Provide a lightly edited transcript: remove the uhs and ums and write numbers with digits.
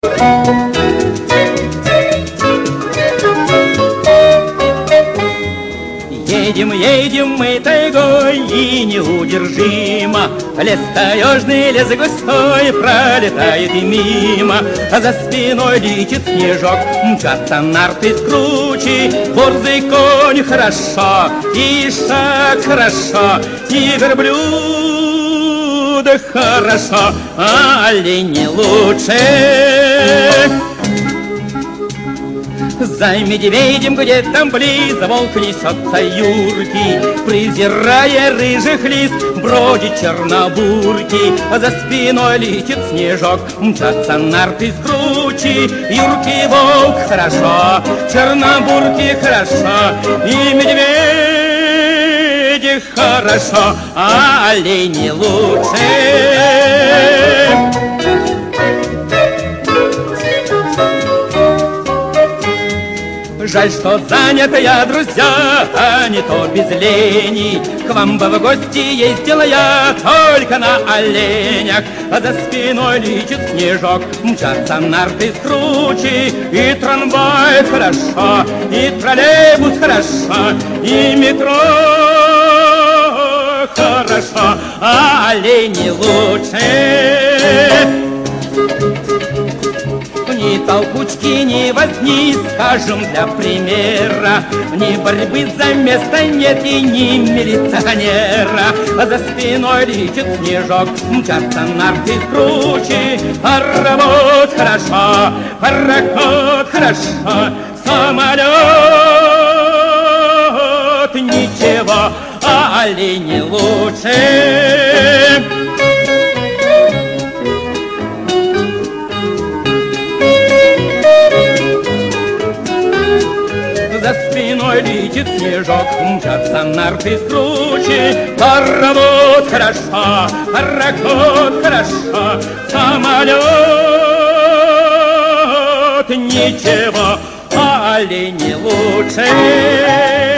Едем, едем мы тайгой и неудержимо, лес таежный, лес густой пролетает и мимо, а за спиной летит снежок, мчатся нарты с кручи, борзый конь хорошо, и шаг хорошо, и верблюд хорошо, а олени лучше. За медведем где-то близко волк несется юркий, презирая рыжих лис, бродит чернобурки, а за спиной летит снежок, мчатся нарты с кручи. Юркий волк хорошо, чернобурки хорошо, и медведи хорошо, а олени лучше. Жаль, что заняты я, друзья, а не то без лени. К вам бы в гости ездила я только на оленях, а за спиной летит снежок, мчатся нарты с кручи. И трамвай хорошо, и троллейбус хорошо, и метро хорошо, а олени лучше. Ни толкучки, ни возни, скажем для примера, ни борьбы за место нет и ни милиционера. А за спиной летит снежок, мчатся нарты с кручи. Паровоз хорошо, пароход хорошо, самолет ничего, а олени лучше. За спиной летит снежок, мчатся нарты с кручи. Паровоз хорошо, пароход хорошо, самолет ничего, а олени лучше.